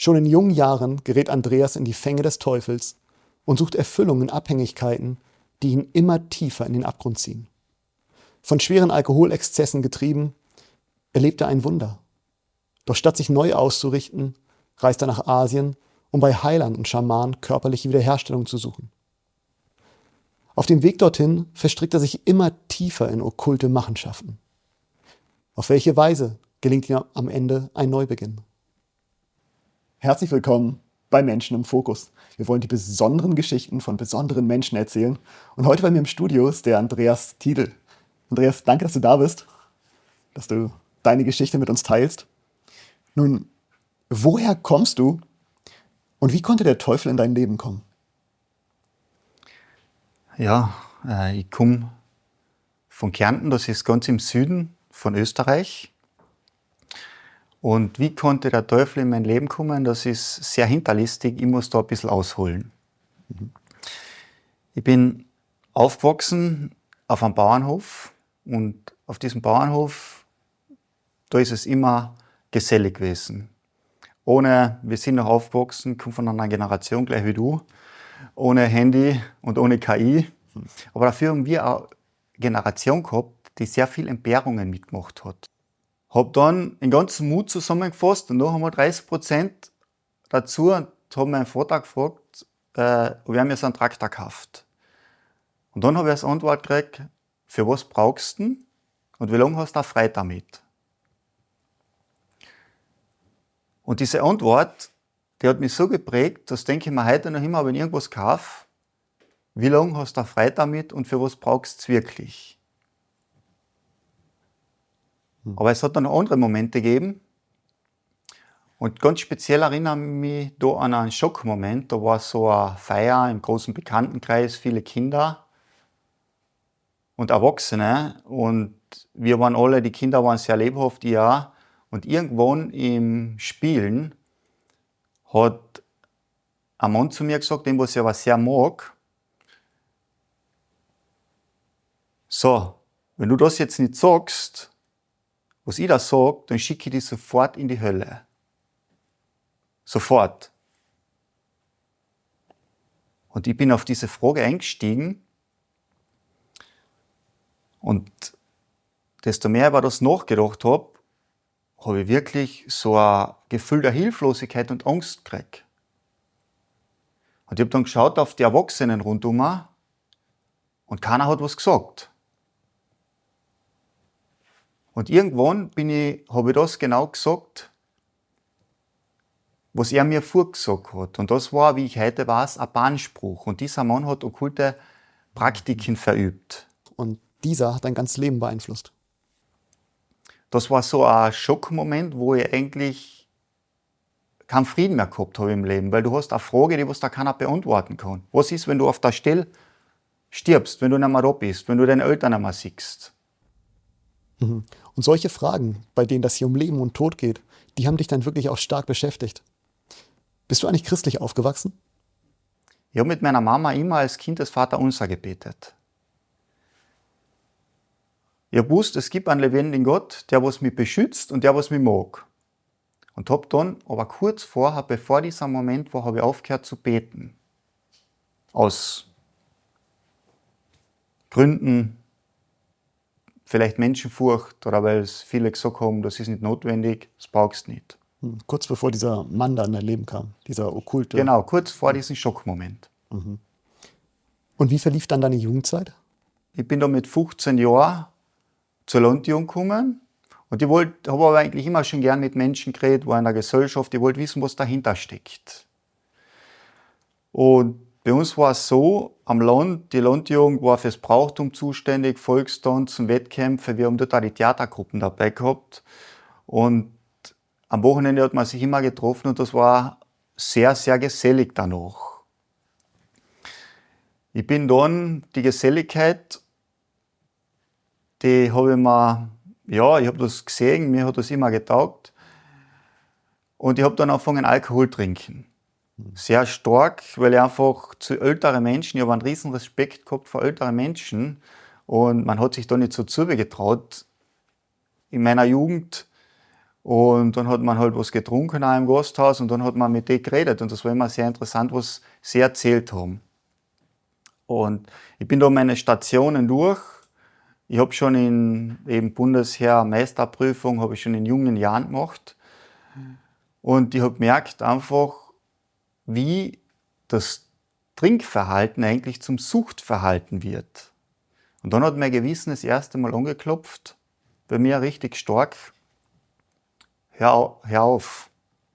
Schon in jungen Jahren gerät Andreas in die Fänge des Teufels und sucht Erfüllung in Abhängigkeiten, die ihn immer tiefer in den Abgrund ziehen. Von schweren Alkoholexzessen getrieben, erlebt er ein Wunder. Doch statt sich neu auszurichten, reist er nach Asien, um bei Heilern und Schamanen körperliche Wiederherstellung zu suchen. Auf dem Weg dorthin verstrickt er sich immer tiefer in okkulte Machenschaften. Auf welche Weise gelingt ihm am Ende ein Neubeginn? Herzlich willkommen bei Menschen im Fokus. Wir wollen die besonderen Geschichten von besonderen Menschen erzählen. Und heute bei mir im Studio ist der Andreas Tiedl. Andreas, danke, dass du da bist, dass du deine Geschichte mit uns teilst. Nun, woher kommst du und wie konnte der Teufel in dein Leben kommen? Ja, ich komme von Kärnten, das ist ganz im Süden von Österreich. Und wie konnte der Teufel in mein Leben kommen? Das ist sehr hinterlistig, ich muss da ein bisschen ausholen. Ich bin aufgewachsen auf einem Bauernhof und auf diesem Bauernhof, da ist es immer gesellig gewesen. Wir sind noch aufgewachsen, komme von einer Generation gleich wie du, ohne Handy und ohne KI. Aber dafür haben wir eine Generation gehabt, die sehr viel Entbehrungen mitgemacht hat. Habe dann den ganzen Mut zusammengefasst und dann haben wir 30% dazu und habe meinen Vater gefragt, ob er mir so einen Traktor kauft. Und dann habe ich als Antwort gekriegt, für was brauchst du ihn und wie lange hast du frei damit? Und diese Antwort, die hat mich so geprägt, das denke ich mir heute noch immer, wenn ich irgendwas kaufe, wie lange hast du frei damit und für was brauchst du es wirklich? Aber es hat dann noch andere Momente gegeben. Und ganz speziell erinnere ich mich da an einen Schockmoment. Da war so eine Feier im großen Bekanntenkreis, viele Kinder und Erwachsene. Und wir waren alle, die Kinder waren sehr lebhaft, ich auch. Und irgendwann im Spielen hat ein Mann zu mir gesagt, den was ich aber sehr mag, so, wenn du das jetzt nicht sagst, was ich da sage, dann schicke ich dich sofort in die Hölle. Sofort. Und ich bin auf diese Frage eingestiegen und desto mehr ich über das nachgedacht habe, habe ich wirklich so ein Gefühl der Hilflosigkeit und Angst gekriegt. Und ich habe dann geschaut auf die Erwachsenen rundum und keiner hat was gesagt. Und irgendwann habe ich das genau gesagt, was er mir vorgesagt hat. Und das war, wie ich heute weiß, ein Bannspruch. Und dieser Mann hat okkulte Praktiken verübt. Und dieser hat dein ganzes Leben beeinflusst. Das war so ein Schockmoment, wo ich eigentlich keinen Frieden mehr gehabt habe im Leben. Weil du hast eine Frage, die was da keiner beantworten kann. Was ist, wenn du auf der Stelle stirbst, wenn du nicht mehr da bist, wenn du deine Eltern nicht mehr siehst? Und solche Fragen, bei denen das hier um Leben und Tod geht, die haben dich dann wirklich auch stark beschäftigt. Bist du eigentlich christlich aufgewachsen? Ich habe mit meiner Mama immer als Kind das Vaterunser gebetet. Ich habe gewusst, es gibt einen lebendigen Gott, der was mich beschützt und der was mich mag. Und habe dann, aber kurz vorher, bevor dieser Moment war, habe ich aufgehört zu beten. Aus Gründen, vielleicht Menschenfurcht oder weil es viele gesagt haben, das ist nicht notwendig, das brauchst du nicht. Kurz bevor dieser Mann da in dein Leben kam, dieser okkulte... Genau, kurz vor diesem Schockmoment. Und wie verlief dann deine Jugendzeit? Ich bin da mit 15 Jahren zur Landjugend gekommen und ich habe aber eigentlich immer schon gern mit Menschen geredet, war in der Gesellschaft, ich wollte wissen, was dahinter steckt. Und bei uns war es so, am Land, die Landjugend war fürs Brauchtum zuständig, Volkstanzen, Wettkämpfe, wir haben dort auch die Theatergruppen dabei gehabt und am Wochenende hat man sich immer getroffen und das war sehr, sehr gesellig danach. Ich bin dann, die Geselligkeit, die habe ich mir, ja, ich habe das gesehen, mir hat das immer getaugt und ich habe dann angefangen Alkohol trinken. Sehr stark, weil ich einfach zu älteren Menschen, ich habe einen riesen Respekt gehabt vor älteren Menschen und man hat sich da nicht so zugetraut in meiner Jugend Und dann hat man halt was getrunken auch im Gasthaus und dann hat man mit denen geredet. Und das war immer sehr interessant, was sie erzählt haben. Und ich bin da meine Stationen durch. Ich habe schon in eben Bundesheer Meisterprüfung, habe ich schon in jungen Jahren gemacht. Und ich habe gemerkt einfach, wie das Trinkverhalten eigentlich zum Suchtverhalten wird. Und dann hat mein Gewissen das erste Mal angeklopft, bei mir richtig stark. Hör auf,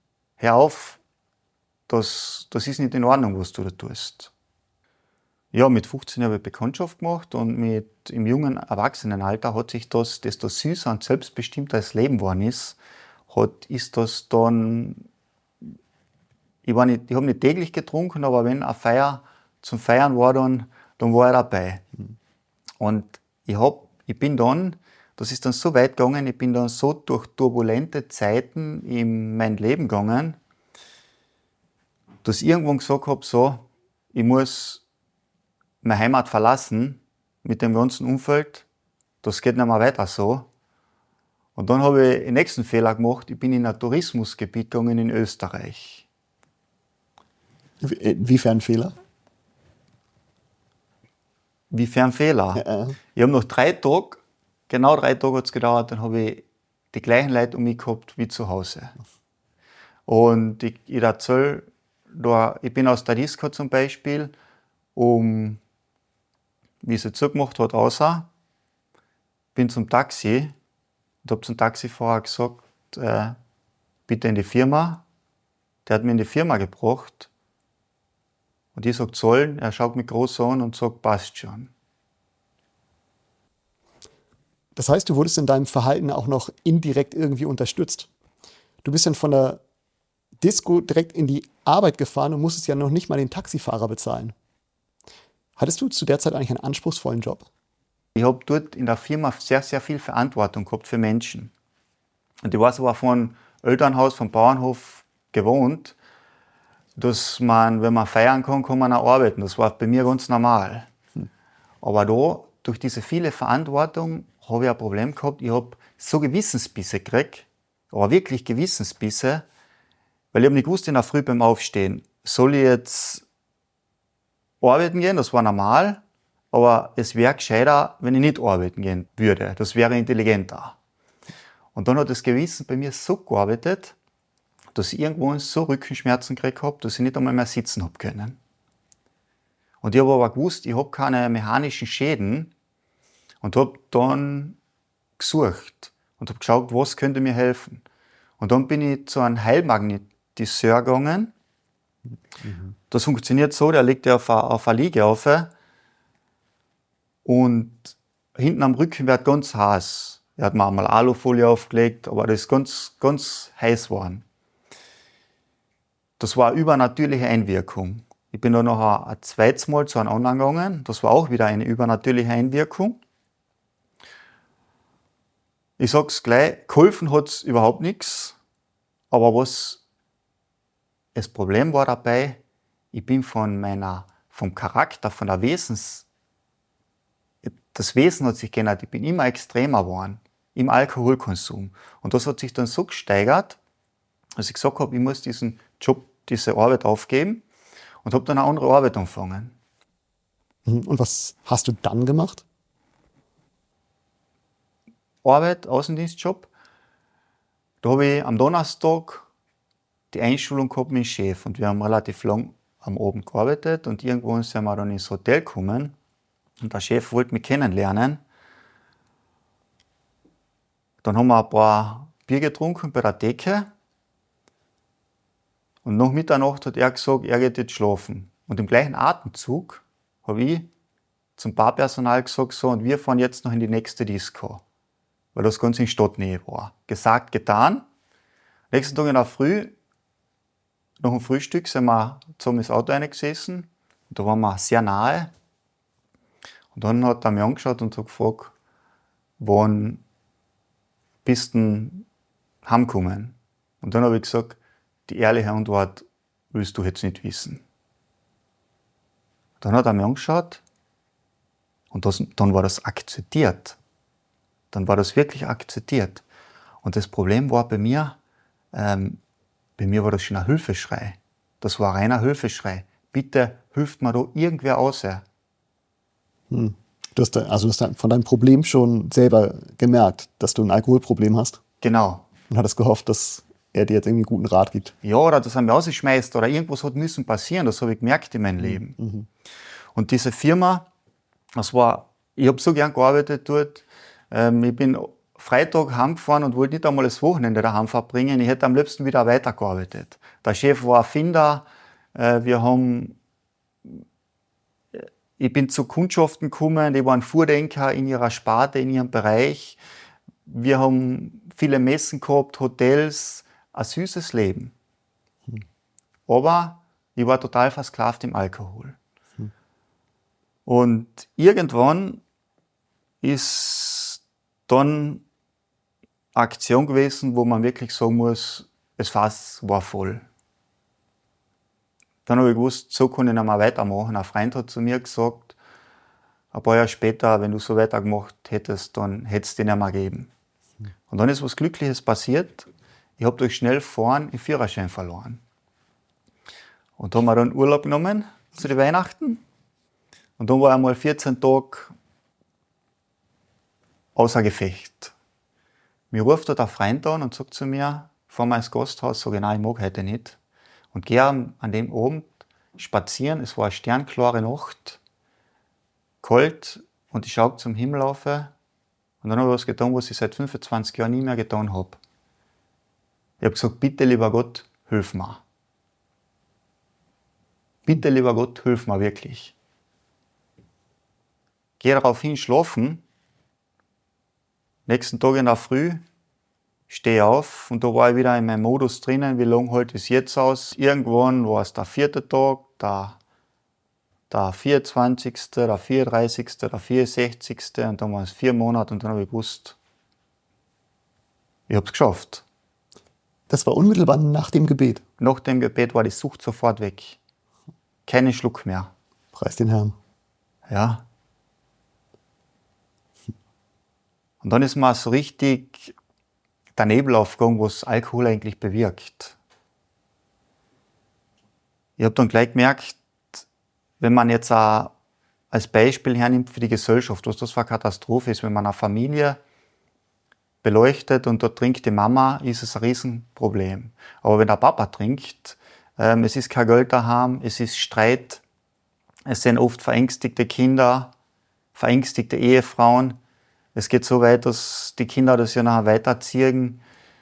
das ist nicht in Ordnung, was du da tust. Ja, mit 15 habe ich Bekanntschaft gemacht und im jungen Erwachsenenalter hat sich das süßer und selbstbestimmter das Leben geworden ist, ist das dann, ich habe nicht täglich getrunken, aber wenn eine Feier zum Feiern war, dann war ich dabei. Und ich bin dann, das ist dann so weit gegangen, ich bin dann so durch turbulente Zeiten in mein Leben gegangen, dass ich irgendwann gesagt habe, so, ich muss meine Heimat verlassen mit dem ganzen Umfeld, das geht nicht mehr weiter so. Und dann habe ich den nächsten Fehler gemacht, ich bin in ein Tourismusgebiet gegangen in Österreich. Inwiefern Fehler? Wiefern Fehler? Ja. Ich habe noch 3 Tage, genau 3 Tage hat es gedauert, dann habe ich die gleichen Leute um mich gehabt wie zu Hause. Und ich erzähle, ich bin aus der Disco zum Beispiel, wie sie zugemacht hat, bin zum Taxi und habe zum Taxifahrer gesagt, bitte in die Firma. Der hat mich in die Firma gebracht und ich sage zahlen, er schaut mich groß an und sagt, passt schon. Das heißt, du wurdest in deinem Verhalten auch noch indirekt irgendwie unterstützt. Du bist dann von der Disco direkt in die Arbeit gefahren und musstest ja noch nicht mal den Taxifahrer bezahlen. Hattest du zu der Zeit eigentlich einen anspruchsvollen Job? Ich habe dort in der Firma sehr, sehr viel Verantwortung gehabt für Menschen. Und ich war sogar von Elternhaus, vom Bauernhof gewohnt, dass man, wenn man feiern kann man auch arbeiten. Das war bei mir ganz normal. Aber da, durch diese viele Verantwortung, habe ich ein Problem gehabt. Ich habe so Gewissensbisse gekriegt, aber wirklich Gewissensbisse, weil ich habe nicht gewusst in der Früh beim Aufstehen, soll ich jetzt arbeiten gehen, das war normal, aber es wäre gescheiter, wenn ich nicht arbeiten gehen würde. Das wäre intelligenter. Und dann hat das Gewissen bei mir so gearbeitet, dass ich irgendwann so Rückenschmerzen gekriegt habe, dass ich nicht einmal mehr sitzen habe können. Und ich habe aber gewusst, ich habe keine mechanischen Schäden und habe dann gesucht und habe geschaut, was könnte mir helfen. Und dann bin ich zu einem Heilmagnetiseur gegangen. Das funktioniert so, der legt ja auf eine Liege auf und hinten am Rücken wird ganz heiß. Er hat mir einmal Alufolie aufgelegt, aber das ist ganz, ganz heiß geworden. Das war eine übernatürliche Einwirkung. Ich bin dann noch ein zweites Mal zu einem anderen gegangen. Das war auch wieder eine übernatürliche Einwirkung. Ich sag's gleich, geholfen hat's überhaupt nichts. Aber das Problem war dabei, ich bin vom Charakter, von der das Wesen hat sich geändert. Ich bin immer extremer geworden im Alkoholkonsum. Und das hat sich dann so gesteigert, dass ich gesagt habe, ich muss diesen Job, diese Arbeit aufgeben und habe dann eine andere Arbeit angefangen. Und was hast du dann gemacht? Arbeit, Außendienstjob. Da habe ich am Donnerstag die Einschulung gehabt mit dem Chef und wir haben relativ lang am Abend gearbeitet und irgendwann sind wir dann ins Hotel gekommen und der Chef wollte mich kennenlernen. Dann haben wir ein paar Bier getrunken bei der Theke und nach Mitternacht hat er gesagt, er geht jetzt schlafen. Und im gleichen Atemzug habe ich zum Barpersonal gesagt, so, und wir fahren jetzt noch in die nächste Disco, weil das ganz in Stadtnähe war. Gesagt, getan. Nächsten Tag in der Früh, nach dem Frühstück, sind wir zusammen ins Auto reingesessen. Und da waren wir sehr nahe. Und dann hat er mich angeschaut und hat gefragt, wann bist du heimgekommen? Und dann habe ich gesagt, die ehrliche Antwort willst du jetzt nicht wissen. Dann hat er mich angeschaut und dann war das akzeptiert. Dann war das wirklich akzeptiert. Und das Problem war bei mir war das schon ein Hilfeschrei. Das war ein reiner Hilfeschrei. Bitte hilft mir da irgendwer aus. Du hast dann von deinem Problem schon selber gemerkt, dass du ein Alkoholproblem hast Genau. und hattest gehofft, dass er dir jetzt irgendwie einen guten Rat gibt. Ja, oder dass er mich rausschmeißt oder irgendwas hat müssen passieren. Das habe ich gemerkt in meinem Leben. Und diese Firma, ich habe so gern gearbeitet dort. Ich bin Freitag heimgefahren und wollte nicht einmal das Wochenende daheim verbringen. Ich hätte am liebsten wieder weitergearbeitet. Der Chef war Erfinder. Ich bin zu Kundschaften gekommen, die waren Vordenker in ihrer Sparte, in ihrem Bereich. Wir haben viele Messen gehabt, Hotels, ein süßes Leben. Aber ich war total versklavt im Alkohol. Und irgendwann ist dann eine Aktion gewesen, wo man wirklich sagen muss, das Fass war voll. Dann habe ich gewusst, so kann ich nicht mehr weitermachen. Ein Freund hat zu mir gesagt, ein paar Jahre später, wenn du so weitergemacht hättest, dann hätte es dich nicht mehr gegeben. Und dann ist was Glückliches passiert. Ich habe durch Schnellfahren den Führerschein verloren. Und da haben wir dann Urlaub genommen zu den Weihnachten. Und dann war ich einmal 14 Tage außer Gefecht. Mir ruft da der Freund an und sagt zu mir, fahren wir ins Gasthaus, sage ich, nein, ich mag heute nicht. Und gehe an dem Abend spazieren, es war eine sternklare Nacht, kalt, und ich schaue zum Himmel auf. Und dann habe ich was getan, was ich seit 25 Jahren nie mehr getan habe. Ich habe gesagt, bitte lieber Gott, hilf mir. Bitte lieber Gott, hilf mir wirklich. Gehe daraufhin schlafen. Nächsten Tag in der Früh stehe auf und da war ich wieder in meinem Modus drinnen, wie lange hält es jetzt aus. Irgendwann war es der 4. Tag, der 24., der 34., der 64. und dann waren es 4 Monate und dann habe ich gewusst, ich habe es geschafft. Das war unmittelbar nach dem Gebet. Nach dem Gebet war die Sucht sofort weg. Keinen Schluck mehr. Preis den Herrn. Ja. Und dann ist mir so richtig der Nebel aufgegangen, was Alkohol eigentlich bewirkt. Ich habe dann gleich gemerkt, wenn man jetzt auch als Beispiel hernimmt für die Gesellschaft, was das für eine Katastrophe ist, wenn man eine Familie beleuchtet und dort trinkt die Mama, ist es ein Riesenproblem. Aber wenn der Papa trinkt, es ist kein Geld daheim, es ist Streit, es sind oft verängstigte Kinder, verängstigte Ehefrauen. Es geht so weit, dass die Kinder das ja nachher weiterziehen.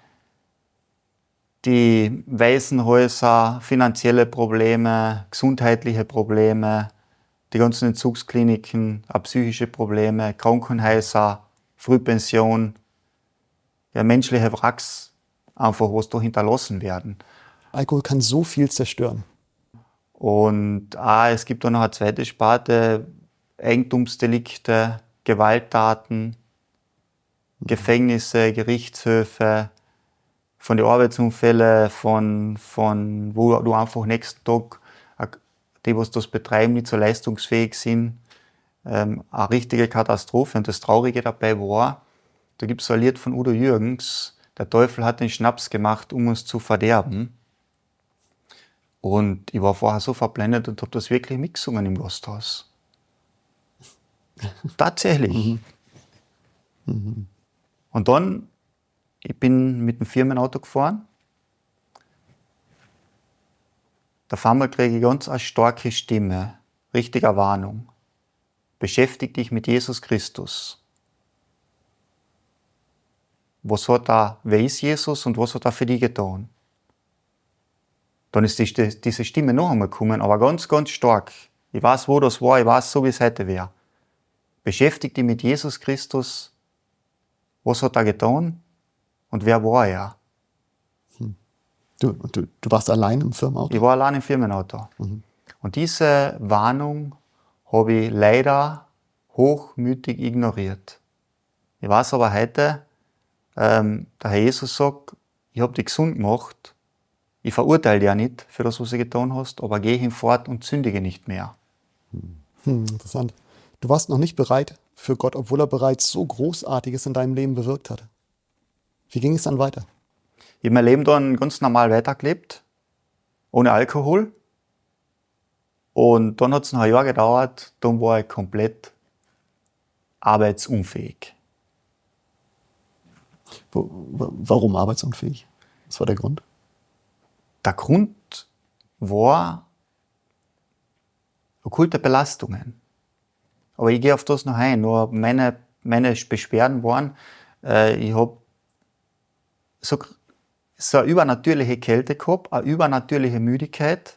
Die Waisenhäuser, finanzielle Probleme, gesundheitliche Probleme, die ganzen Entzugskliniken, auch psychische Probleme, Krankenhäuser, Frühpension, ja, menschliche Wracks, einfach was da hinterlassen werden. Alkohol kann so viel zerstören. Und es gibt auch noch eine zweite Sparte, Eigentumsdelikte, Gewalttaten, Gefängnisse, Gerichtshöfe, von den Arbeitsunfällen, von wo du einfach nächsten Tag, die, was das betreiben, nicht so leistungsfähig sind, eine richtige Katastrophe. Und das Traurige dabei war, da gibt es ein Lied von Udo Jürgens, der Teufel hat den Schnaps gemacht, um uns zu verderben. Und ich war vorher so verblendet und habe das wirklich mitgesungen im Gasthaus. Tatsächlich. Und dann, ich bin mit dem Firmenauto gefahren. Auf einmal kriege ich ganz eine starke Stimme, richtige Warnung. Beschäftige dich mit Jesus Christus. Wer ist Jesus und was hat er für dich getan? Dann ist diese Stimme noch einmal gekommen, aber ganz, ganz stark. Ich weiß, wo das war, ich weiß, so wie es heute wäre. Beschäftige dich mit Jesus Christus. Was hat er getan und wer war er? Du warst allein im Firmenauto? Ich war allein im Firmenauto. Und diese Warnung habe ich leider hochmütig ignoriert. Ich weiß aber heute, der Herr Jesus sagt, ich habe dich gesund gemacht, ich verurteile dich ja nicht für das, was du getan hast, aber geh hinfort und sündige nicht mehr. Interessant. Du warst noch nicht bereit für Gott, obwohl er bereits so Großartiges in deinem Leben bewirkt hat. Wie ging es dann weiter? Ich habe mein Leben dann ganz normal weitergelebt, ohne Alkohol. Und dann hat es noch ein Jahr gedauert, dann war ich komplett arbeitsunfähig. Warum arbeitsunfähig? Was war der Grund? Der Grund war okkulte Belastungen. Aber ich gehe auf das noch ein. Nur meine Beschwerden waren, ich habe so eine übernatürliche Kälte gehabt, eine übernatürliche Müdigkeit,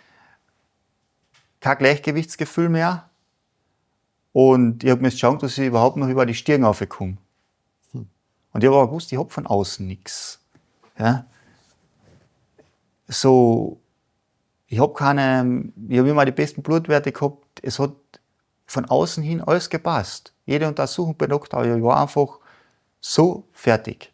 kein Gleichgewichtsgefühl mehr. Und ich habe mir schauen, dass ich überhaupt noch über die Stirn raufkomme. Und ich habe aber gewusst, ich habe von außen nichts. Ja? So, ich habe immer die besten Blutwerte gehabt. Es hat von außen hin alles gepasst. Jede Untersuchung bei Doktor, aber ich war einfach so fertig.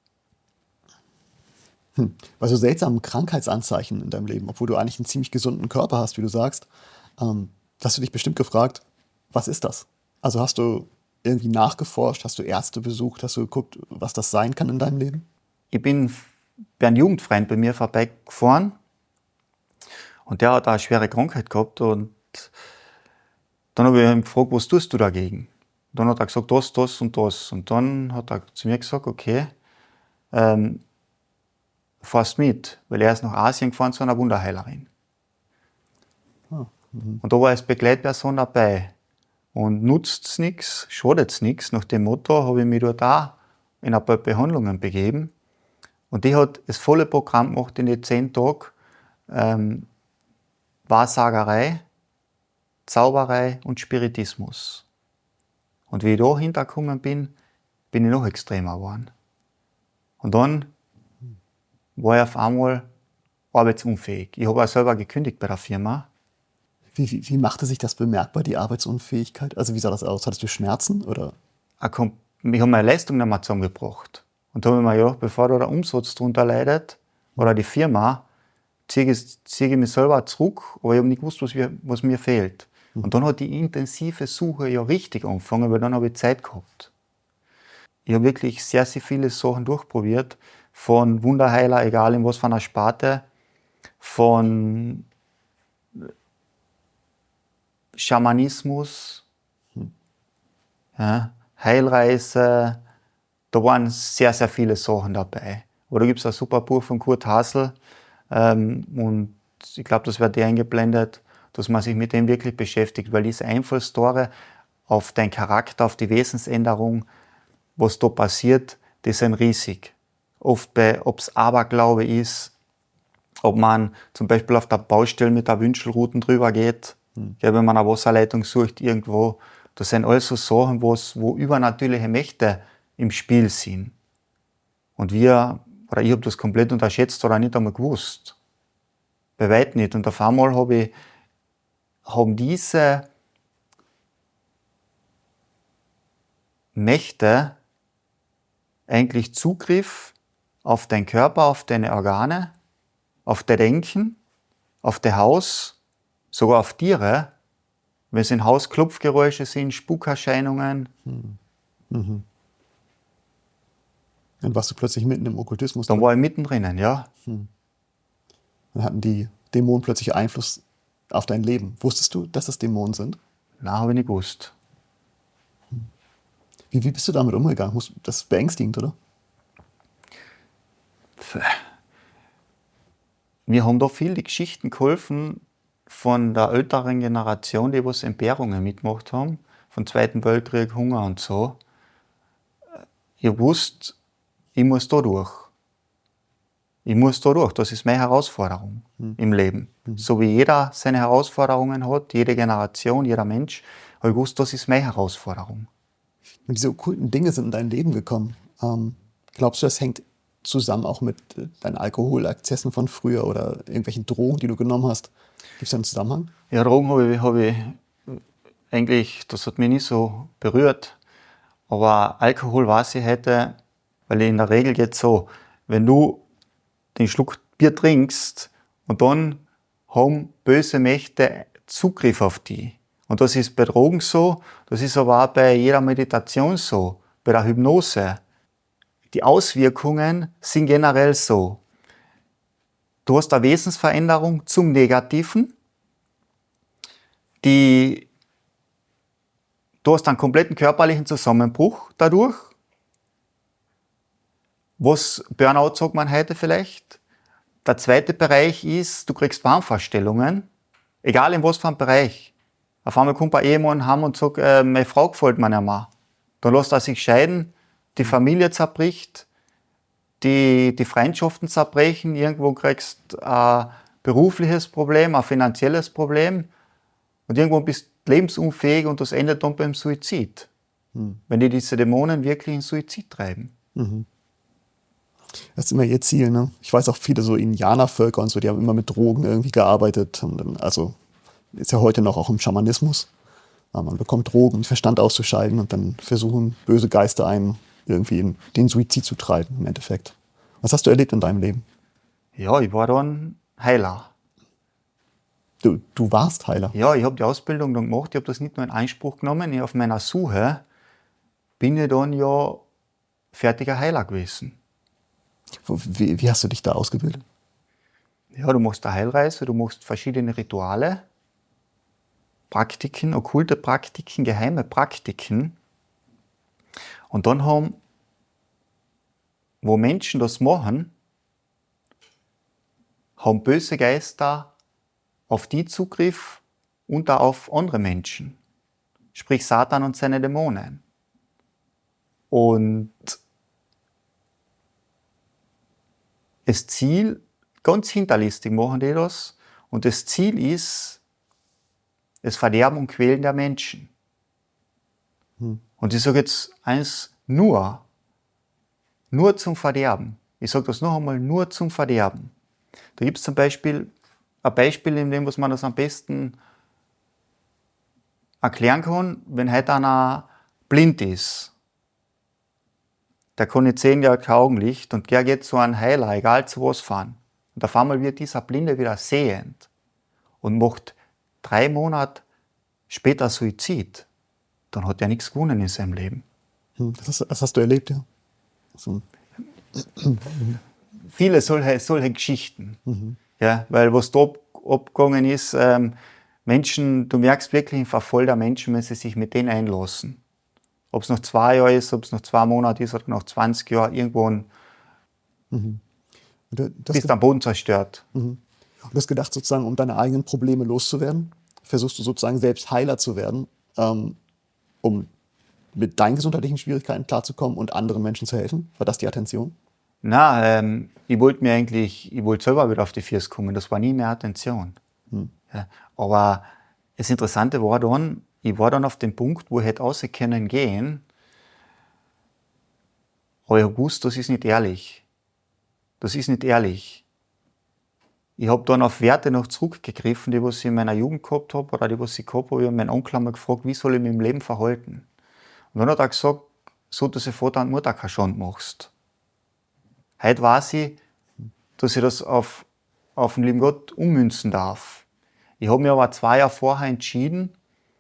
Bei so seltsamen Krankheitsanzeichen in deinem Leben, obwohl du eigentlich einen ziemlich gesunden Körper hast, wie du sagst, hast du dich bestimmt gefragt, was ist das? Also hast du irgendwie nachgeforscht, hast du Ärzte besucht, hast du geguckt, was das sein kann in deinem Leben? Ich bin bei einem Jugendfreund bei mir vorbeigefahren und der hat eine schwere Krankheit gehabt und dann habe ich ihn gefragt, was tust du dagegen? Und dann hat er gesagt, das und das. Und dann hat er zu mir gesagt, okay, fährst mit, weil er ist nach Asien gefahren zu einer Wunderheilerin. Und da war ich als Begleitperson dabei. Und nutzt es nichts, schadet es nichts. Nach dem Motto habe ich mich dort auch in ein paar Behandlungen begeben. Und die hat das volle Programm gemacht in den 10 Tagen. Wahrsagerei, Zauberei und Spiritismus. Und wie ich da hintergekommen bin, bin ich noch extremer geworden. Und dann war ich auf einmal arbeitsunfähig. Ich habe auch selber gekündigt bei der Firma. Wie machte sich das bemerkbar, die Arbeitsunfähigkeit? Also wie sah das aus? Hattest du Schmerzen? Oder? Ich habe meine Leistung nicht mehr zusammengebracht. Und da habe ich mir gedacht, bevor da der Umsatz darunter leidet, oder die Firma, ziehe ich mich selber zurück, aber ich habe nicht gewusst, was mir fehlt. Und dann hat die intensive Suche ja richtig angefangen, weil dann habe ich Zeit gehabt. Ich habe wirklich sehr, sehr viele Sachen durchprobiert, von Wunderheiler, egal in was für einer Sparte, von Schamanismus, ja, Heilreise, da waren sehr, sehr viele Sachen dabei. Aber da gibt es ein super Buch von Kurt Hassel und ich glaube, das wird dir eingeblendet, dass man sich mit dem wirklich beschäftigt, weil diese Einflussstore auf deinen Charakter, auf die Wesensänderung, was da passiert, die sind riesig. Oft ob es Aberglaube ist, ob man zum Beispiel auf der Baustelle mit der Wünschelruten drüber geht, wenn man eine Wasserleitung sucht irgendwo, das sind alles so Sachen, wo übernatürliche Mächte im Spiel sind. Und ich habe das komplett unterschätzt oder nicht einmal gewusst. Bei weitem nicht. Und auf einmal haben diese Mächte eigentlich Zugriff auf deinen Körper, auf deine Organe, auf dein Denken, auf dein Haus, sogar auf Tiere. Wenn es in Haus Klopfgeräusche sind, Spukerscheinungen. Und warst du plötzlich mitten im Okkultismus? Dann war ich mittendrin, ja. Dann hatten die Dämonen plötzlich Einfluss auf dein Leben. Wusstest du, dass das Dämonen sind? Nein, habe ich nicht gewusst. Wie bist du damit umgegangen? Das ist beängstigend, oder? Mir haben da viele Geschichten geholfen von der älteren Generation, die was Entbehrungen mitgemacht haben, vom Zweiten Weltkrieg, Hunger und so. Ich wusste, ich muss da durch. Das ist meine Herausforderung im Leben. So wie jeder seine Herausforderungen hat, jede Generation, jeder Mensch, habe ich gewusst, das ist meine Herausforderung. Und diese okkulten Dinge sind in dein Leben gekommen. Glaubst du, das hängt zusammen auch mit deinen Alkoholexzessen von früher oder irgendwelchen Drogen, die du genommen hast? Gibt es da einen Zusammenhang? Ja, Drogen habe ich eigentlich, das hat mich nicht so berührt. Aber Alkohol weiß ich heute, weil in der Regel geht es so, wenn du den Schluck Bier trinkst und dann haben böse Mächte Zugriff auf die. Und das ist bei Drogen so, das ist aber auch bei jeder Meditation so, bei der Hypnose. die Auswirkungen sind generell so. Du hast eine Wesensveränderung zum Negativen. Du hast einen kompletten körperlichen Zusammenbruch dadurch. Was Burnout sagt man heute vielleicht. Der zweite Bereich ist, du kriegst Wahnvorstellungen, egal in was für einem Bereich. Auf einmal kommt ein Ehemann heim und sagt, meine Frau gefällt mir nicht mehr. Dann lässt er sich scheiden, die Familie zerbricht, die Freundschaften zerbrechen, irgendwo kriegst du ein berufliches Problem, ein finanzielles Problem und irgendwo bist du lebensunfähig und das endet dann beim Suizid. Wenn die diese Dämonen wirklich in Suizid treiben. Das ist immer ihr Ziel, ne? Ich weiß auch viele so Indianervölker und so, die haben immer mit Drogen irgendwie gearbeitet. Und dann, also ist ja heute noch auch im Schamanismus. Aber man bekommt Drogen, um den Verstand auszuschalten und dann versuchen böse Geister einen irgendwie in den Suizid zu treiben im Endeffekt. Was hast du erlebt in deinem Leben? Ja, ich war dann Heiler. Du warst Heiler? Ja, ich habe die Ausbildung dann gemacht, ich habe das nicht nur in Anspruch genommen. Auf meiner Suche bin ich dann ja fertiger Heiler gewesen. Wie hast du dich da ausgebildet? Ja, du machst eine Heilreise, du machst verschiedene Rituale, Praktiken, okkulte Praktiken, geheime Praktiken. Und dann wo Menschen das machen, haben böse Geister auf die Zugriff und auch auf andere Menschen. Sprich Satan und seine Dämonen. Und das Ziel, ganz hinterlistig machen die das, und das Ziel ist das Verderben und Quälen der Menschen. Und ich sage jetzt eins, nur zum Verderben. Ich sage das noch einmal, nur zum Verderben. Da gibt es zum Beispiel ein Beispiel, in dem was man das am besten erklären kann, wenn heute einer blind ist. Der kann nicht sehen, der hat kein Augenlicht und der geht zu einem Heiler, egal zu was fahren. Und auf einmal wird dieser Blinde wieder sehend und macht 3 Monate später Suizid. Dann hat er nichts gewonnen in seinem Leben. Das hast du erlebt, ja? So. Viele solche Geschichten. Ja, weil was da abgegangen ist, Menschen, du merkst wirklich den Verfall der Menschen, wenn sie sich mit denen einlassen. Ob es noch 2 Jahre ist, ob es noch 2 Monate ist oder noch 20 Jahre, irgendwann bist du am Boden zerstört. Und du hast gedacht, sozusagen, um deine eigenen Probleme loszuwerden, versuchst du sozusagen selbst Heiler zu werden, um mit deinen gesundheitlichen Schwierigkeiten klarzukommen und anderen Menschen zu helfen? War das die Attention? Na, ich wollte selber wieder auf die Füße kommen. Das war nie mehr Attention. Ja, aber das Interessante war dann, ich war dann auf dem Punkt, wo ich hätte raus können gehen, aber ich habe gewusst, das ist nicht ehrlich. Das ist nicht ehrlich. Ich habe dann auf Werte noch zurückgegriffen, die was ich in meiner Jugend gehabt habe oder die was ich gehabt habe. Ich habe meinen Onkel einmal gefragt, wie soll ich mich im Leben verhalten? Und dann hat er gesagt, so dass du Vater und Mutter keinen Schand machst. Heute weiß ich, dass ich das auf den lieben Gott ummünzen darf. Ich habe mich aber 2 Jahre vorher entschieden,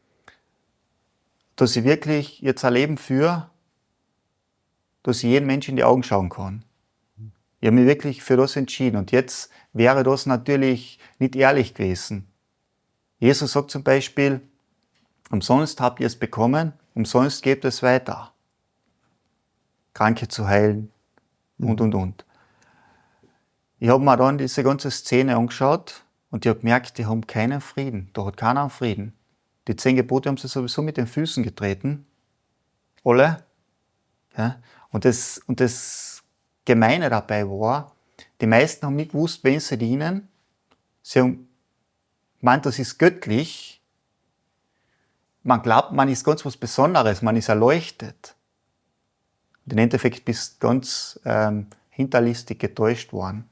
dass ich wirklich jetzt ein Leben führe, dass ich jedem Menschen in die Augen schauen kann. Ich habe mich wirklich für das entschieden. Und jetzt wäre das natürlich nicht ehrlich gewesen. Jesus sagt zum Beispiel, umsonst habt ihr es bekommen, umsonst gebt es weiter. Kranke zu heilen und. Ich habe mir dann diese ganze Szene angeschaut und ich habe gemerkt, die haben keinen Frieden. Da hat keiner einen Frieden. Die 10 Gebote haben sie sowieso mit den Füßen getreten. Alle. Ja. Und das Gemeine dabei war, die meisten haben nicht gewusst, wen sie dienen. Sie haben gemeint, das ist göttlich. Man glaubt, man ist ganz was Besonderes, man ist erleuchtet. Und im Endeffekt bist du ganz hinterlistig getäuscht worden.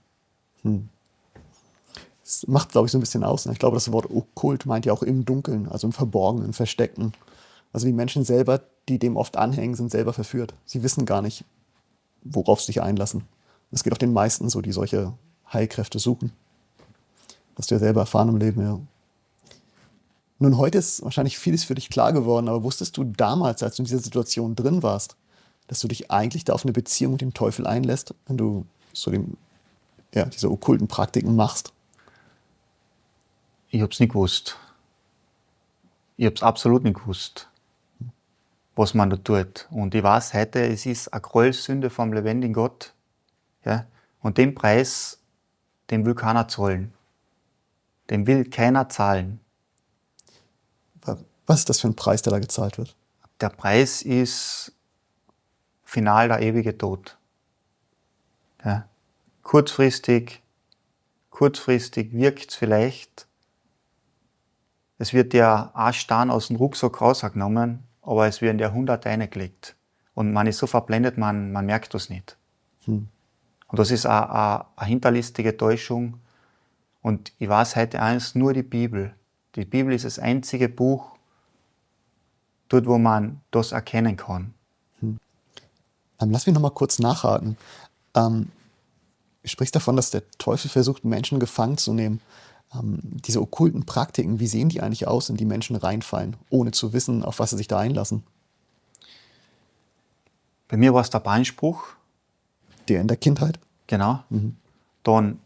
Das macht, glaube ich, so ein bisschen aus. Ne? Ich glaube, das Wort okkult meint ja auch im Dunkeln, also im Verborgenen, Versteckten. Also die Menschen selber, die dem oft anhängen, sind selber verführt. Sie wissen gar nicht, worauf sie sich einlassen. Das geht auch den meisten so, die solche Heilkräfte suchen. Das hast du ja selber erfahren im Leben, ja. Nun, heute ist wahrscheinlich vieles für dich klar geworden, aber wusstest du damals, als du in dieser Situation drin warst, dass du dich eigentlich da auf eine Beziehung mit dem Teufel einlässt, wenn du so diese okkulten Praktiken machst? Ich habe es nicht gewusst. Ich habe es absolut nicht gewusst, was man da tut. Und ich weiß heute, es ist eine Gräuelsünde vom lebendigen Gott. Ja? Und den Preis, den will keiner zahlen. Den will keiner zahlen. Was ist das für ein Preis, der da gezahlt wird? Der Preis ist final der ewige Tod. Ja? Kurzfristig wirkt es vielleicht. Es wird ja ein Stein aus dem Rucksack rausgenommen, aber es werden ja Hunderte reingelegt. Und man ist so verblendet, man merkt das nicht. Und das ist eine hinterlistige Täuschung. Und ich weiß heute eins, nur die Bibel. Die Bibel ist das einzige Buch, dort wo man das erkennen kann. Lass mich noch mal kurz nachhaken. Du sprichst davon, dass der Teufel versucht, Menschen gefangen zu nehmen. Diese okkulten Praktiken, wie sehen die eigentlich aus, in die Menschen reinfallen, ohne zu wissen, auf was sie sich da einlassen? Bei mir war es der Beinspruch. Der in der Kindheit? Genau. Dann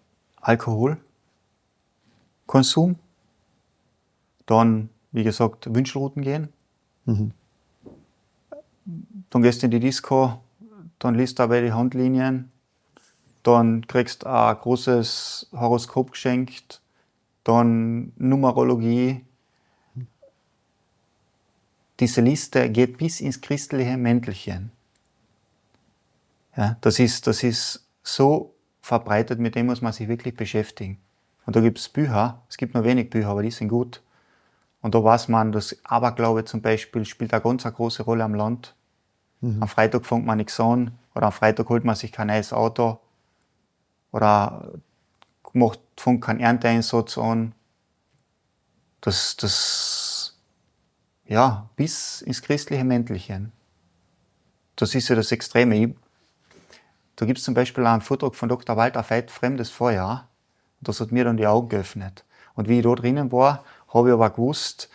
Alkoholkonsum. Dann, wie gesagt, Wünschelrouten gehen. Dann gehst du in die Disco, dann liest du aber die Handlinien, dann kriegst du ein großes Horoskop geschenkt, dann Numerologie. Diese Liste geht bis ins christliche Mäntelchen. Ja, das ist so verbreitet, mit dem muss man sich wirklich beschäftigen. Und da gibt es Bücher, es gibt nur wenig Bücher, aber die sind gut. Und da weiß man, dass Aberglaube zum Beispiel spielt eine ganz große Rolle am Land. Am Freitag fängt man nichts an oder am Freitag holt man sich kein neues Auto oder fängt keinen Ernteeinsatz an. Das bis ins christliche Mäntelchen. Das ist ja das Extreme. Da gibt es zum Beispiel einen Vortrag von Dr. Walter Veit, Fremdes Feuer. Das hat mir dann die Augen geöffnet. Und wie ich da drinnen war, habe ich aber gewusst,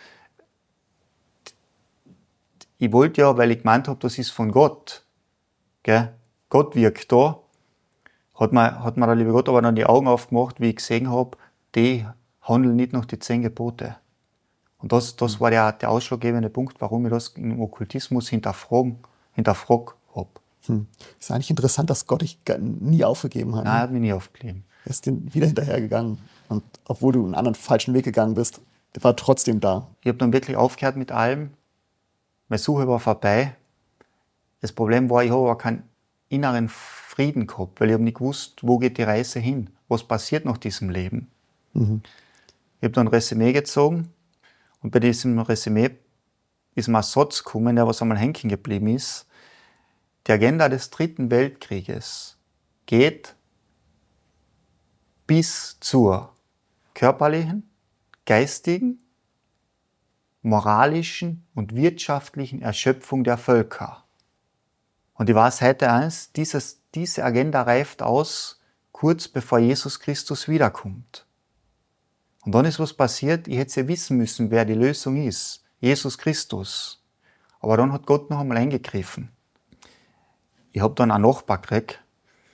ich wollte ja, weil ich gemeint habe, das ist von Gott. Gell? Gott wirkt da. Hat mir der liebe Gott aber dann die Augen aufgemacht, wie ich gesehen habe, die handeln nicht nach die 10 Gebote. Und das war der ausschlaggebende Punkt, warum ich das im Okkultismus hinterfragt habe. Das ist eigentlich interessant, dass Gott dich nie aufgegeben hat. Nein, er hat mich nie aufgegeben. Er ist dir wieder hinterhergegangen. Und obwohl du einen anderen falschen Weg gegangen bist, er war trotzdem da. Ich habe dann wirklich aufgehört mit allem. Meine Suche war vorbei. Das Problem war, ich habe aber keinen inneren Frieden gehabt, weil ich habe nicht gewusst, wo geht die Reise hin? Was passiert nach diesem Leben? Ich habe dann ein Resümee gezogen und bei diesem Resümee ist mir ein Satz gekommen, der was einmal hängen geblieben ist. Die Agenda des Dritten Weltkrieges geht bis zur körperlichen, geistigen, moralischen und wirtschaftlichen Erschöpfung der Völker. Und ich weiß heute eins, diese Agenda reift aus, kurz bevor Jesus Christus wiederkommt. Und dann ist was passiert, ich hätte ja wissen müssen, wer die Lösung ist. Jesus Christus. Aber dann hat Gott noch einmal eingegriffen. Ich habe dann einen Nachbar gekriegt,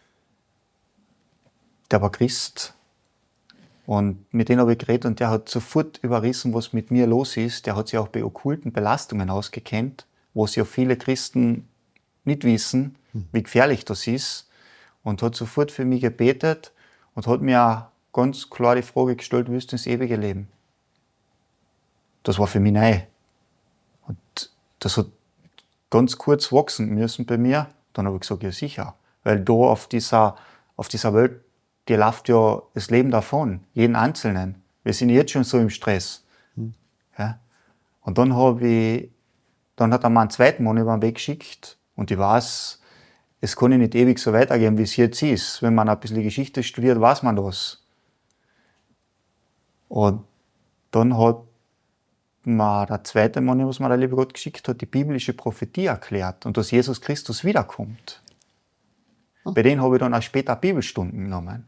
der war Christ. Und mit dem habe ich geredet und der hat sofort überrissen, was mit mir los ist. Der hat sich auch bei okkulten Belastungen ausgekennt, was ja viele Christen nicht wissen, wie gefährlich das ist. Und hat sofort für mich gebetet und hat mir auch ganz klar die Frage gestellt, willst du ins ewige Leben? Das war für mich neu. Und das hat ganz kurz wachsen müssen bei mir. Dann habe ich gesagt, ja sicher. Weil da auf dieser Welt, die läuft ja das Leben davon, jeden Einzelnen. Wir sind jetzt schon so im Stress. Ja? Und dann hat er mir einen zweiten Mann über den Weg geschickt und ich weiß, es kann ja nicht ewig so weitergehen, wie es jetzt ist. Wenn man ein bisschen Geschichte studiert, weiß man das. Und dann hat mir der zweite Mann, was mir der liebe Gott geschickt hat, die biblische Prophetie erklärt und dass Jesus Christus wiederkommt. Bei denen habe ich dann auch später Bibelstunden genommen.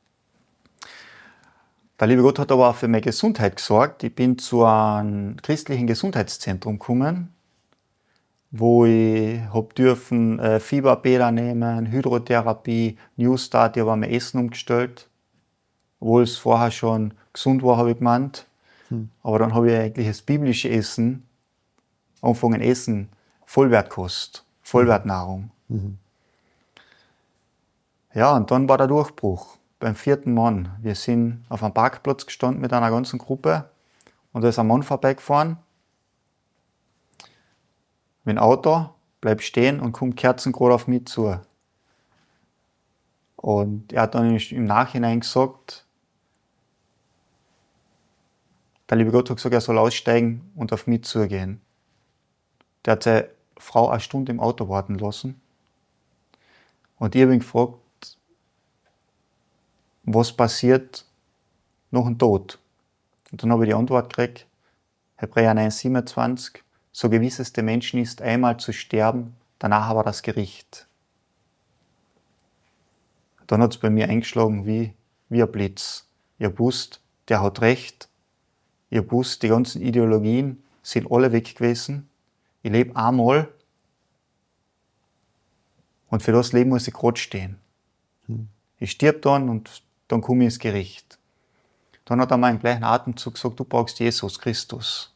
Der liebe Gott hat aber auch für meine Gesundheit gesorgt. Ich bin zu einem christlichen Gesundheitszentrum gekommen. wo ich habe dürfen Fieberbäder nehmen, Hydrotherapie, Newstart, ich habe mein Essen umgestellt. Obwohl es vorher schon gesund war, habe ich gemeint. Aber dann habe ich eigentlich das biblische Essen angefangen essen, Vollwertkost, Vollwertnahrung. Ja, und dann war der Durchbruch beim 4. Mann. Wir sind auf einem Parkplatz gestanden mit einer ganzen Gruppe und da ist ein Mann vorbeigefahren mit dem Auto, bleibt stehen und kommt kerzengerade auf mich zu. Und er hat dann im Nachhinein gesagt, der liebe Gott hat gesagt, er soll aussteigen und auf mich zugehen. Der hat seine Frau eine Stunde im Auto warten lassen. Und ich habe ihn gefragt, was passiert nach dem Tod? Und dann habe ich die Antwort gekriegt, Hebräer 9,27, so gewiss es dem Menschen ist, einmal zu sterben, danach aber das Gericht. Dann hat es bei mir eingeschlagen wie ein Blitz. Ich habe gewusst, der hat recht. Ich habe gewusst, die ganzen Ideologien sind alle weg gewesen. Ich lebe einmal und für das Leben muss ich gerade stehen. Ich stirb dann und dann komme ich ins Gericht. Dann hat er mir im gleichen Atemzug gesagt, du brauchst Jesus Christus.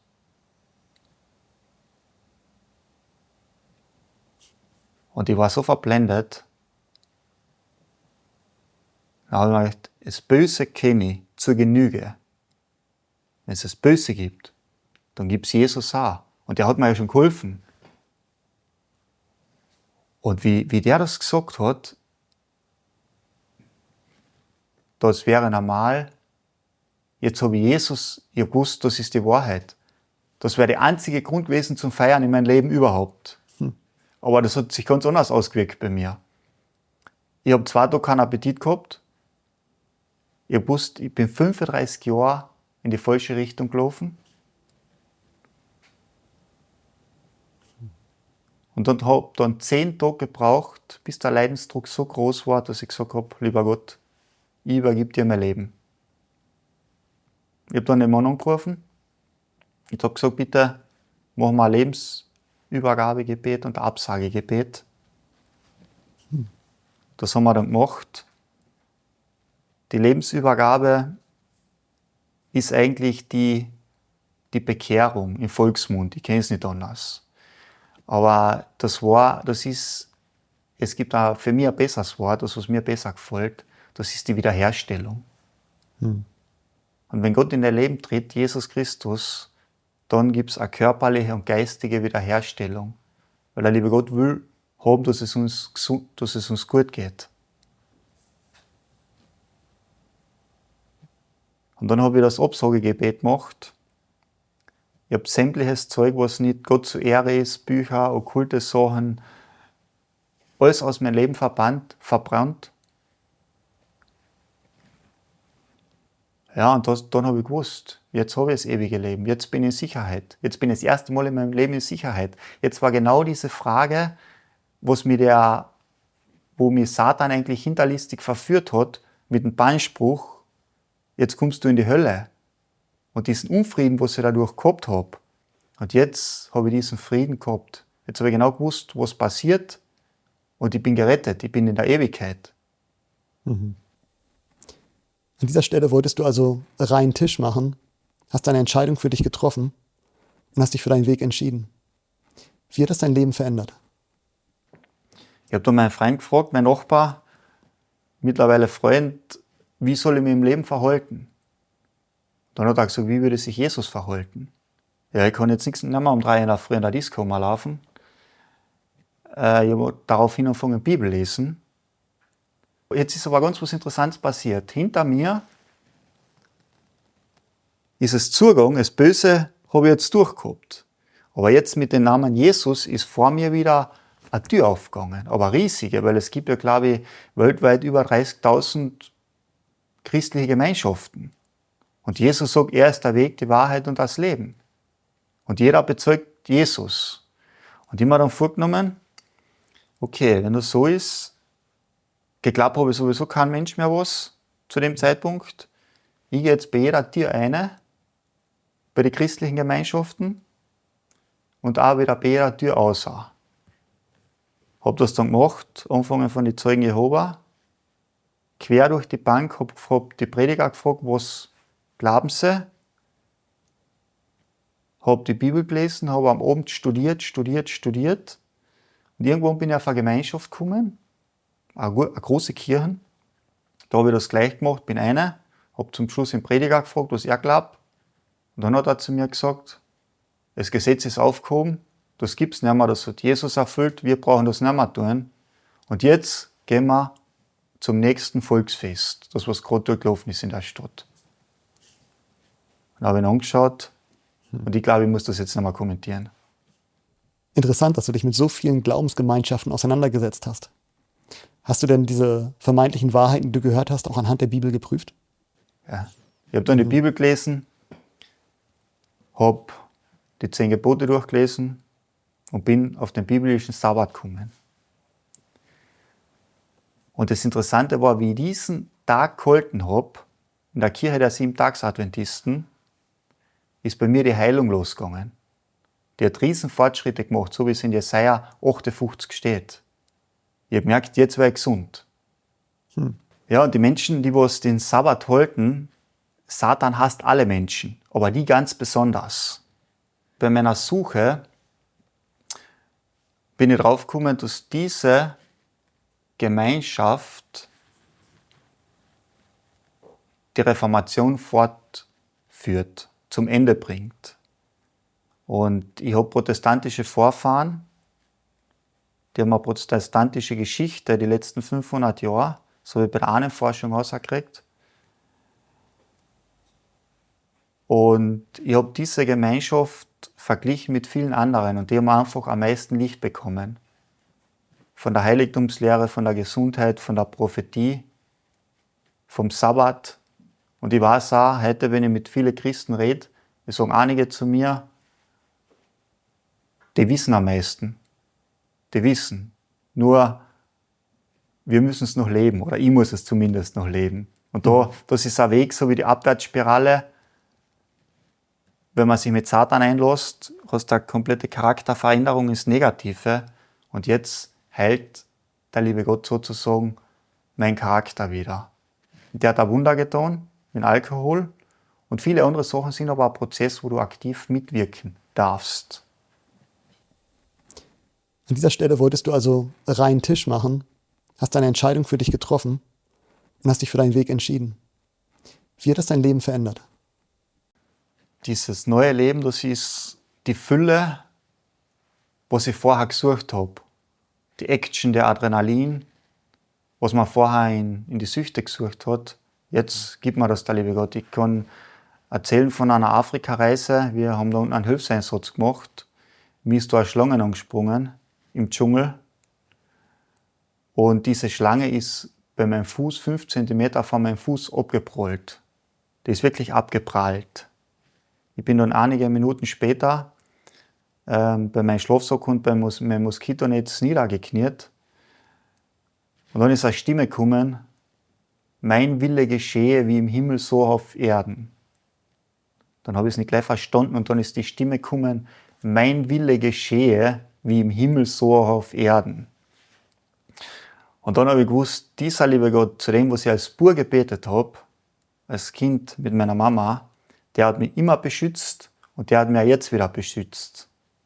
Und ich war so verblendet, da habe ich mir gedacht, das Böse kenne ich zur Genüge. Wenn es das Böse gibt, dann gibt es Jesus auch. Und der hat mir ja schon geholfen. Und wie der das gesagt hat, das wäre normal, jetzt habe ich Jesus, ich habe gewusst, das ist die Wahrheit. Das wäre der einzige Grund gewesen zum Feiern in meinem Leben überhaupt. Aber das hat sich ganz anders ausgewirkt bei mir. Ich habe 2 Tage keinen Appetit gehabt. Ich habe gewusst, ich bin 35 Jahre in die falsche Richtung gelaufen. Und dann habe ich 10 Tage gebraucht, bis der Leidensdruck so groß war, dass ich gesagt habe, lieber Gott, ich übergebe dir mein Leben. Ich habe dann den Mann angerufen. Ich habe gesagt, bitte machen wir ein Lebensübergabegebet und ein Absagegebet. Das haben wir dann gemacht. Die Lebensübergabe ist eigentlich die Bekehrung im Volksmund. Ich kenne es nicht anders. Aber es gibt auch für mich ein besseres Wort, das was mir besser gefällt, das ist die Wiederherstellung. Und wenn Gott in dein Leben tritt, Jesus Christus, dann gibt es eine körperliche und geistige Wiederherstellung. Weil der liebe Gott will haben, dass es uns gut geht. Und dann habe ich das Absagegebet gemacht. Ich habe sämtliches Zeug, was nicht Gott zur Ehre ist, Bücher, okkulte Sachen, alles aus meinem Leben verbrannt. Ja, und dann habe ich gewusst, jetzt habe ich das ewige Leben, jetzt bin ich in Sicherheit. Jetzt bin ich das erste Mal in meinem Leben in Sicherheit. Jetzt war genau diese Frage, wo mich Satan eigentlich hinterlistig verführt hat, mit dem Beinspruch, jetzt kommst du in die Hölle. Und diesen Unfrieden, was ich dadurch gehabt habe. Und jetzt habe ich diesen Frieden gehabt. Jetzt habe ich genau gewusst, was passiert. Und ich bin gerettet. Ich bin in der Ewigkeit. An dieser Stelle wolltest du also reinen Tisch machen, hast deine Entscheidung für dich getroffen und hast dich für deinen Weg entschieden. Wie hat das dein Leben verändert? Ich habe dann meinen Freund gefragt, mein Nachbar, mittlerweile Freund, wie soll ich mich im Leben verhalten? Dann hat er gesagt, wie würde sich Jesus verhalten? Ja, ich kann jetzt nicht mehr um 3 in der Früh in der Disco mal laufen. Ich habe daraufhin angefangen, Bibel lesen. Jetzt ist aber ganz was Interessantes passiert. Hinter mir ist es zugegangen, das Böse habe ich jetzt durchgehabt. Aber jetzt mit dem Namen Jesus ist vor mir wieder eine Tür aufgegangen. Aber riesige, weil es gibt ja, glaube ich, weltweit über 30.000 christliche Gemeinschaften. Und Jesus sagt, er ist der Weg, die Wahrheit und das Leben. Und jeder bezeugt Jesus. Und ich habe mir dann vorgenommen, okay, wenn das so ist, geglaubt habe ich sowieso kein Mensch mehr was zu dem Zeitpunkt. Ich gehe jetzt bei jeder Tür eine, bei den christlichen Gemeinschaften, und auch wieder bei der Tür raus. Hab das dann gemacht, angefangen von den Zeugen Jehova, quer durch die Bank, hab die Prediger gefragt, was glauben sie? Hab die Bibel gelesen, hab am Abend studiert. Und irgendwann bin ich auf eine Gemeinschaft gekommen, eine große Kirche. Da habe ich das gleich gemacht, bin einer, hab zum Schluss den Prediger gefragt, was er glaubt. Und dann hat er zu mir gesagt, das Gesetz ist aufgehoben, das gibt's nicht mehr, das hat Jesus erfüllt, wir brauchen das nicht mehr tun. Und jetzt gehen wir zum nächsten Volksfest, das was gerade durchgelaufen ist in der Stadt. Dann habe ich ihn angeschaut und ich glaube, ich muss das jetzt nicht mehr kommentieren. Interessant, dass du dich mit so vielen Glaubensgemeinschaften auseinandergesetzt hast. Hast du denn diese vermeintlichen Wahrheiten, die du gehört hast, auch anhand der Bibel geprüft? Ja. Ich habe dann die Bibel gelesen, habe die 10 Gebote durchgelesen und bin auf den biblischen Sabbat gekommen. Und das Interessante war, wie ich diesen Tag gehalten habe, in der Kirche der 7-Tags-Adventisten, ist bei mir die Heilung losgegangen. Die hat riesen Fortschritte gemacht, so wie es in Jesaja 58 steht. Ich habe gemerkt, jetzt wäre ich gesund. Ja, und die Menschen, die was den Sabbat halten, Satan hasst alle Menschen, aber die ganz besonders. Bei meiner Suche bin ich draufgekommen, dass diese Gemeinschaft die Reformation fortführt, zum Ende bringt. Und ich habe protestantische Vorfahren, die haben eine protestantische Geschichte die letzten 500 Jahre, so wie bei der Ahnenforschung rausgekriegt. Und ich habe diese Gemeinschaft verglichen mit vielen anderen und die haben einfach am meisten Licht bekommen. Von der Heiligtumslehre, von der Gesundheit, von der Prophetie, vom Sabbat. Und ich weiß auch, heute, wenn ich mit vielen Christen rede, es sagen einige zu mir, die wissen am meisten. Die wissen. Nur, wir müssen es noch leben, oder ich muss es zumindest noch leben. Und das ist ein Weg, so wie die Abwärtsspirale. Wenn man sich mit Satan einlässt, hast du eine komplette Charakterveränderung ins Negative. Und jetzt heilt der liebe Gott sozusagen meinen Charakter wieder. Der hat ein Wunder getan mit Alkohol. Und viele andere Sachen sind aber ein Prozess, wo du aktiv mitwirken darfst. An dieser Stelle wolltest du also reinen Tisch machen, hast deine Entscheidung für dich getroffen und hast dich für deinen Weg entschieden. Wie hat das dein Leben verändert? Dieses neue Leben, das ist die Fülle, was ich vorher gesucht habe. Die Action, der Adrenalin, was man vorher in die Süchte gesucht hat. Jetzt gibt mir das der liebe Gott. Ich kann erzählen von einer Afrika-Reise. Wir haben da unten einen Hilfseinsatz gemacht. Mir ist da eine Schlange angesprungen im Dschungel. Und diese Schlange ist bei meinem Fuß 5 cm von meinem Fuß abgeprallt. Die ist wirklich abgeprallt. Ich bin dann einige Minuten später bei meinem Schlafsack und bei meinem Moskitonetz niedergekniet. Und dann ist eine Stimme gekommen, mein Wille geschehe wie im Himmel so auf Erden. Dann habe ich es nicht gleich verstanden und dann ist die Stimme gekommen, mein Wille geschehe wie im Himmel so auf Erden. Und dann habe ich gewusst, dieser liebe Gott, zu dem, was ich als Bub gebetet habe, als Kind mit meiner Mama, der hat mich immer beschützt und der hat mich auch jetzt wieder beschützt.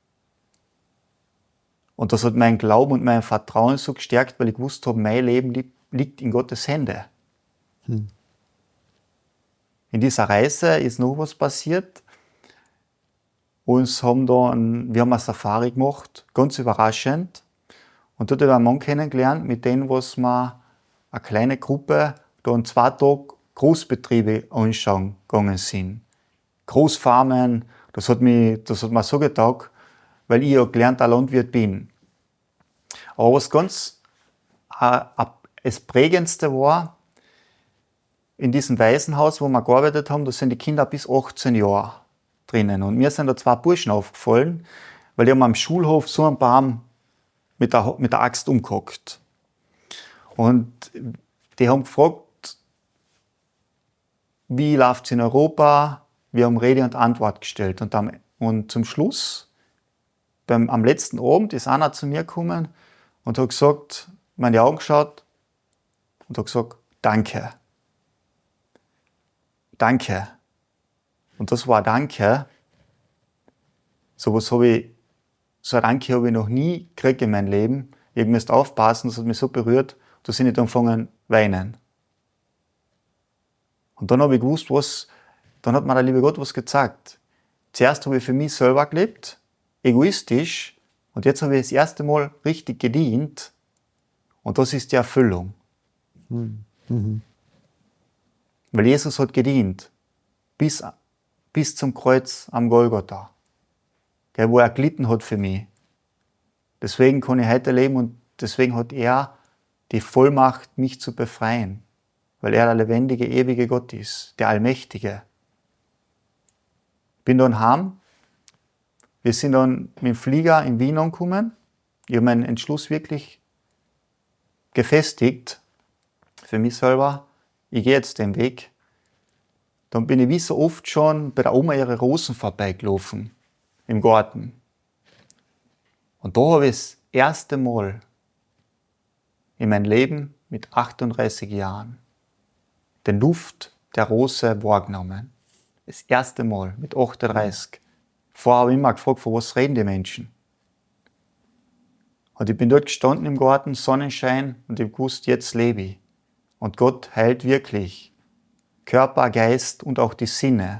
Und das hat meinen Glauben und mein Vertrauen so gestärkt, weil ich gewusst habe, mein Leben liegt in Gottes Hände. In dieser Reise ist noch was passiert. Wir haben eine Safari gemacht, ganz überraschend. Und dort habe ich einen Mann kennengelernt, mit dem was wir eine kleine Gruppe da an 2 Tagen Großbetriebe anschauen gegangen sind. Großfarmen, das hat mir so getaugt, weil ich ja gelernter Landwirt bin. Aber was ganz das Prägendste war, in diesem Waisenhaus, wo wir gearbeitet haben, da sind die Kinder bis 18 Jahre drinnen. Und mir sind da 2 Burschen aufgefallen, weil die haben am Schulhof so einen Baum mit der Axt umgehackt. Und die haben gefragt, wie läuft es in Europa? Wir haben Rede und Antwort gestellt. Und zum Schluss am letzten Abend ist einer zu mir gekommen und hat gesagt, mir in die Augen geschaut und hat gesagt, danke. Danke. Und das war Danke. So ein Danke habe ich noch nie gekriegt in meinem Leben. Ich musste aufpassen, das hat mich so berührt, dass ich nicht angefangen weinen. Und dann habe ich gewusst, dann hat mir der liebe Gott was gezeigt. Zuerst habe ich für mich selber gelebt, egoistisch, und jetzt habe ich das erste Mal richtig gedient. Und das ist die Erfüllung. Mhm. Weil Jesus hat gedient, bis zum Kreuz am Golgatha, wo er gelitten hat für mich. Deswegen kann ich heute leben und deswegen hat er die Vollmacht, mich zu befreien. Weil er der lebendige, ewige Gott ist, der Allmächtige. Ich bin dann heim. Wir sind dann mit dem Flieger in Wien angekommen. Ich habe meinen Entschluss wirklich gefestigt für mich selber. Ich gehe jetzt den Weg. Dann bin ich wie so oft schon bei der Oma ihre Rosen vorbeigelaufen im Garten. Und da habe ich das erste Mal in meinem Leben mit 38 Jahren den Duft der Rose wahrgenommen. Das erste Mal mit 38. Vorher habe ich immer gefragt, von was reden die Menschen? Und ich bin dort gestanden im Garten, Sonnenschein, und ich wusste, jetzt lebe ich. Und Gott heilt wirklich Körper, Geist und auch die Sinne.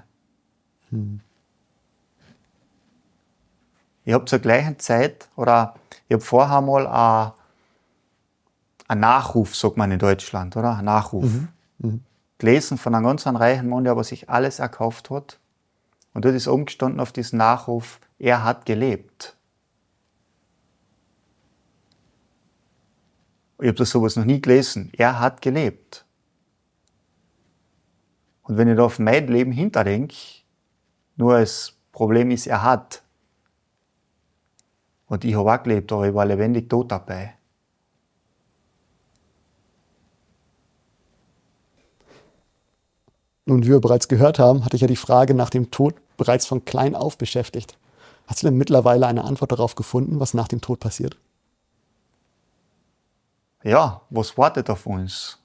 Ich habe zur gleichen Zeit, oder ich habe vorher mal einen Nachruf, sagt man in Deutschland, oder? Ein Nachruf. Gelesen von einem ganz reichen Mann, der aber sich alles erkauft hat. Und dort ist oben gestanden auf diesen Nachruf, er hat gelebt. Ich habe das sowas noch nie gelesen. Er hat gelebt. Und wenn ich da auf mein Leben hinterdenke, nur das Problem ist, er hat. Und ich habe auch gelebt, aber ich war lebendig tot dabei. Nun, wie wir bereits gehört haben, hatte ich ja die Frage nach dem Tod bereits von klein auf beschäftigt. Hast du denn mittlerweile eine Antwort darauf gefunden, was nach dem Tod passiert? Ja, was wartet auf uns?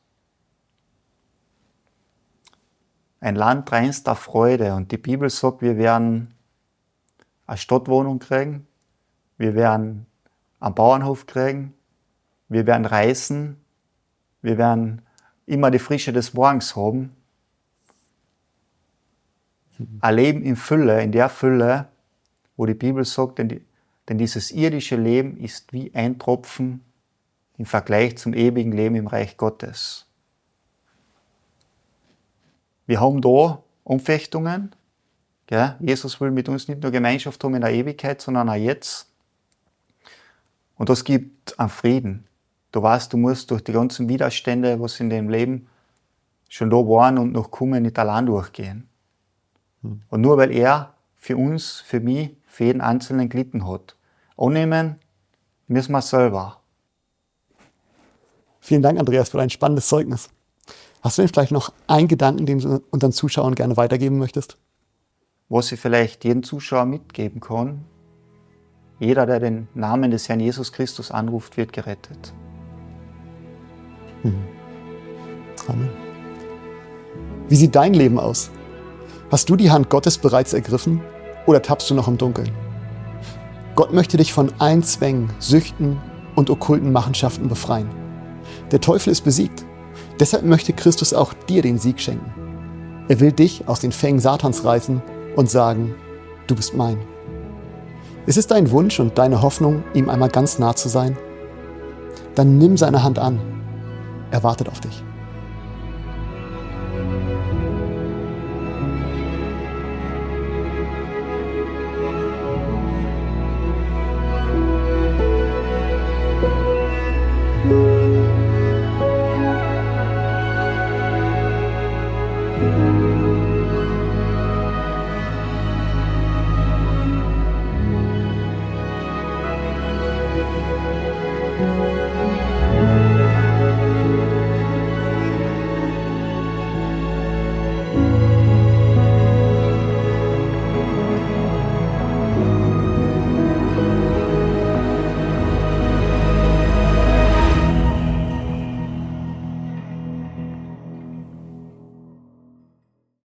Ein Land reinster Freude. Und die Bibel sagt, wir werden eine Stadtwohnung kriegen, wir werden einen Bauernhof kriegen, wir werden reisen, wir werden immer die Frische des Morgens haben. Ein Leben in Fülle, in der Fülle, wo die Bibel sagt, denn dieses irdische Leben ist wie ein Tropfen im Vergleich zum ewigen Leben im Reich Gottes. Wir haben da Anfechtungen. Gell? Jesus will mit uns nicht nur Gemeinschaft haben in der Ewigkeit, sondern auch jetzt. Und das gibt einen Frieden. Du weißt, du musst durch die ganzen Widerstände, was in dem Leben schon da waren und noch kommen, nicht allein durchgehen. Und nur weil er für uns, für mich, für jeden Einzelnen gelitten hat. Annehmen müssen wir selber. Vielen Dank, Andreas, für dein spannendes Zeugnis. Hast du denn vielleicht noch einen Gedanken, den du unseren Zuschauern gerne weitergeben möchtest? Was ich vielleicht jedem Zuschauer mitgeben kann: Jeder, der den Namen des Herrn Jesus Christus anruft, wird gerettet. Amen. Wie sieht dein Leben aus? Hast du die Hand Gottes bereits ergriffen oder tappst du noch im Dunkeln? Gott möchte dich von allen Zwängen, Süchten und okkulten Machenschaften befreien. Der Teufel ist besiegt. Deshalb möchte Christus auch dir den Sieg schenken. Er will dich aus den Fängen Satans reißen und sagen, du bist mein. Ist es dein Wunsch und deine Hoffnung, ihm einmal ganz nah zu sein? Dann nimm seine Hand an. Er wartet auf dich.